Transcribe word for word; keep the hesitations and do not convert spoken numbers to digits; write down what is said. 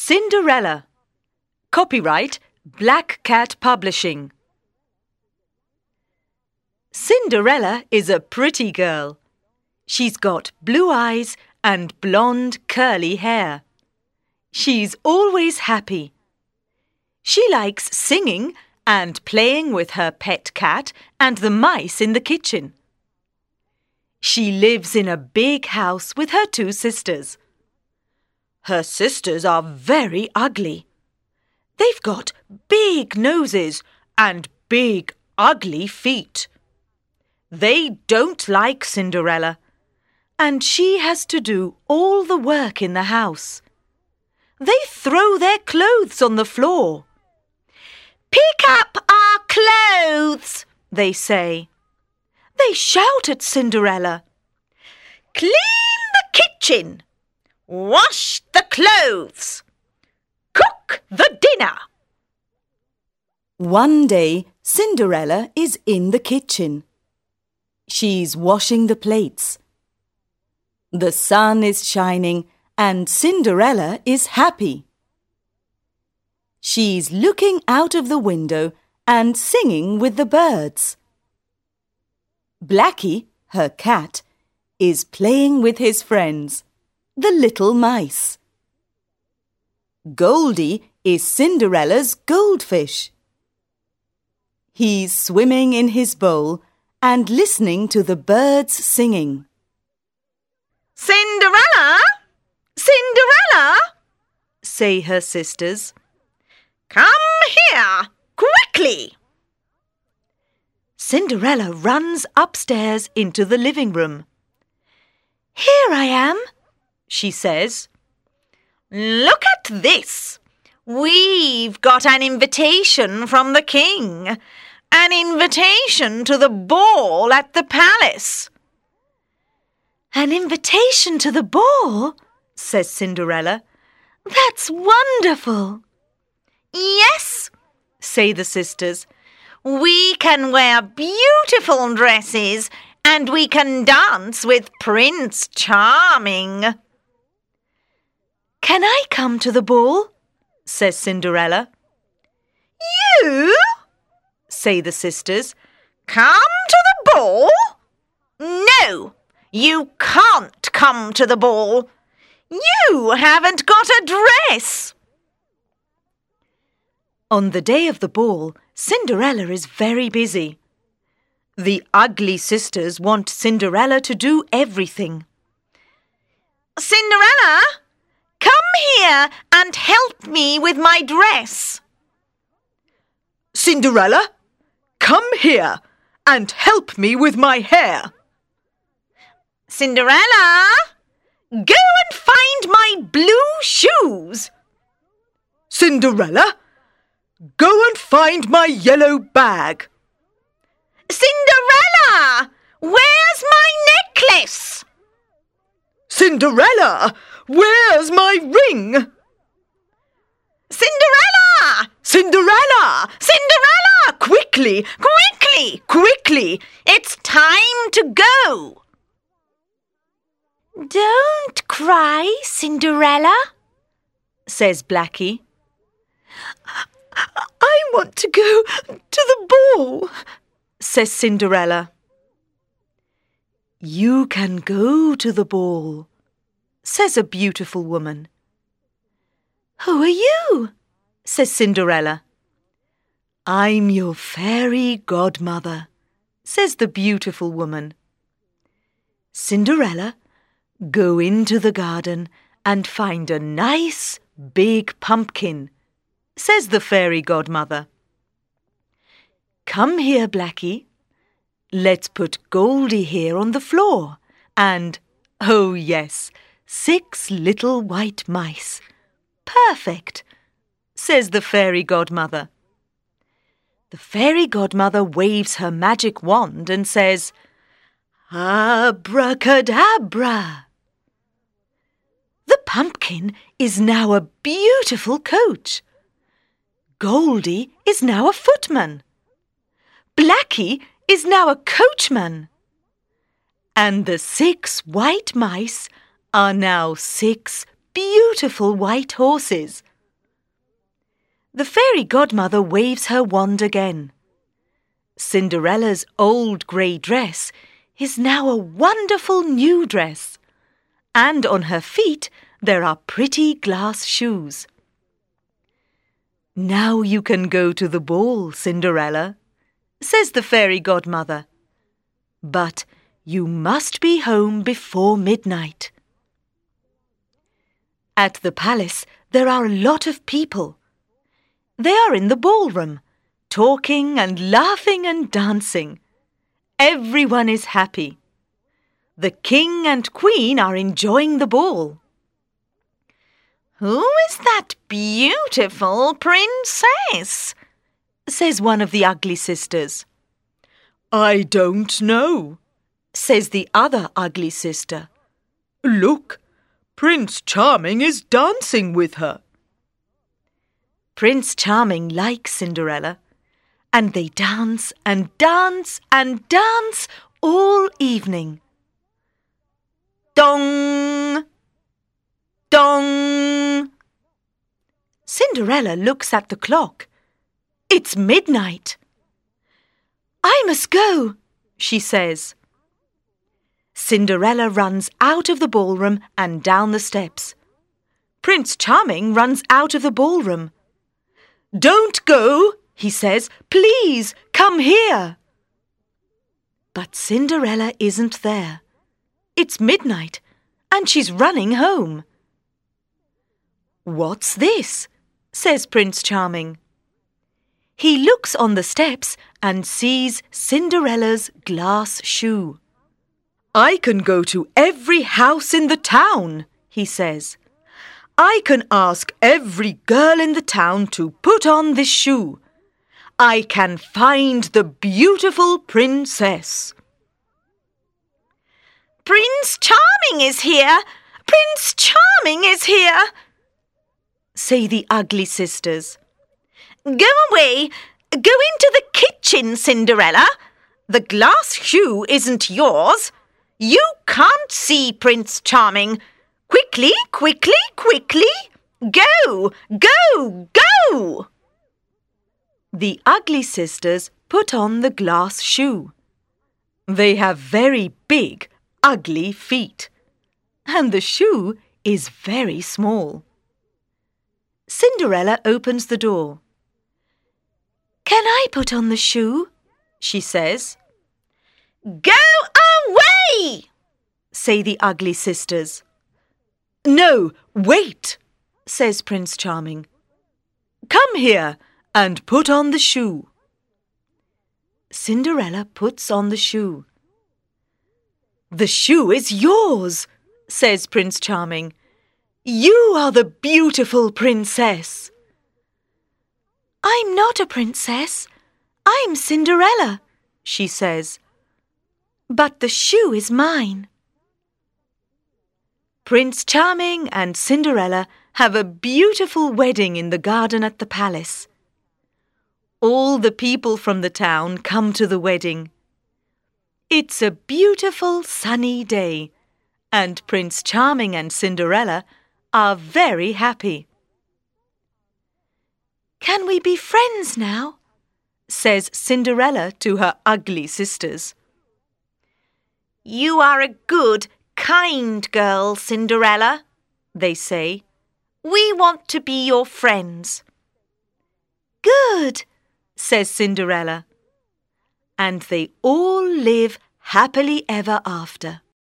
Cinderella. Copyright Black Cat Publishing. Cinderella is a pretty girl. She's got blue eyes and blonde curly hair. She's always happy. She likes singing and playing with her pet cat and the mice in the kitchen. She lives in a big house with her two sisters. Her sisters are very ugly. They've got big noses and big, ugly feet. They don't like Cinderella, and she has to do all the work in the house. They throw their clothes on the floor. "Pick up our clothes," they say. They shout at Cinderella. "Clean the kitchen. Wash the clothes. Cook the dinner." One day, Cinderella is in the kitchen. She's washing the plates. The sun is shining and Cinderella is happy. She's looking out of the window and singing with the birds. Blackie, her cat, is playing with his friends, the little mice. Goldie is Cinderella's goldfish. He's swimming in his bowl and listening to the birds singing. "Cinderella! Cinderella!" say her sisters. "Come here, quickly!" Cinderella runs upstairs into the living room. "Here I am," she says. "Look at this. We've got an invitation from the king. An invitation to the ball at the palace." "An invitation to the ball?" says Cinderella. "That's wonderful." "Yes," say the sisters. "We can wear beautiful dresses and we can dance with Prince Charming." "Can I come to the ball?" says Cinderella. "You?" say the sisters. "Come to the ball? No, you can't come to the ball. You haven't got a dress." On the day of the ball, Cinderella is very busy. The ugly sisters want Cinderella to do everything. "Cinderella, come here and help me with my dress." "Cinderella, come here and help me with my hair." "Cinderella, go and find my blue shoes." "Cinderella, go and find my yellow bag." "Cinderella, where's my necklace?" "Cinderella, where's my ring?" "Cinderella! Cinderella! Cinderella! Quickly, quickly, quickly! It's time to go." "Don't cry, Cinderella," says Blackie. "I want to go to the ball," says Cinderella. "You can go to the ball," says a beautiful woman. "Who are you?" says Cinderella. "I'm your fairy godmother," says the beautiful woman. "Cinderella, go into the garden and find a nice big pumpkin," says the fairy godmother. "Come here, Blackie. Let's put Goldie here on the floor and, oh yes, six little white mice. Perfect," says the fairy godmother. The fairy godmother waves her magic wand and says, "Abracadabra." The pumpkin is now a beautiful coach. Goldie is now a footman. Blackie is now a coachman. And the six white mice are now six beautiful white horses. The fairy godmother waves her wand again. Cinderella's old grey dress is now a wonderful new dress, and on her feet there are pretty glass shoes. "Now you can go to the ball, Cinderella," says the fairy godmother. "But you must be home before midnight." At the palace there are a lot of people. They are in the ballroom, talking and laughing and dancing. Everyone is happy. The king and queen are enjoying the ball. "Who is that beautiful princess?" says one of the ugly sisters. "I don't know," says the other ugly sister. "Look, Prince Charming is dancing with her." Prince Charming likes Cinderella, and they dance and dance and dance all evening. Dong! Dong! Cinderella looks at the clock. It's midnight. "I must go," she says. Cinderella runs out of the ballroom and down the steps. Prince Charming runs out of the ballroom. "Don't go," he says. "Please, come here." But Cinderella isn't there. It's midnight, and she's running home. "What's this?" says Prince Charming. He looks on the steps and sees Cinderella's glass shoe. "I can go to every house in the town," he says. "I can ask every girl in the town to put on this shoe. I can find the beautiful princess." "Prince Charming is here! Prince Charming is here!" say the ugly sisters. "Go away! Go into the kitchen, Cinderella! The glass shoe isn't yours. You can't see Prince Charming. Quickly, quickly, quickly! Go! Go! Go!" The ugly sisters put on the glass shoe. They have very big, ugly feet, and the shoe is very small. Cinderella opens the door. "Can I put on the shoe?" she says. "Go away!" say the ugly sisters. "No, wait," says Prince Charming. "Come here and put on the shoe." Cinderella puts on the shoe. "The shoe is yours," says Prince Charming. "You are the beautiful princess." "I'm not a princess. I'm Cinderella," she says. "But the shoe is mine." Prince Charming and Cinderella have a beautiful wedding in the garden at the palace. All the people from the town come to the wedding. It's a beautiful sunny day, and Prince Charming and Cinderella are very happy. "Can we be friends now?" says Cinderella to her ugly sisters. "You are a good, kind girl, Cinderella," they say. "We want to be your friends." "Good," says Cinderella. And they all live happily ever after.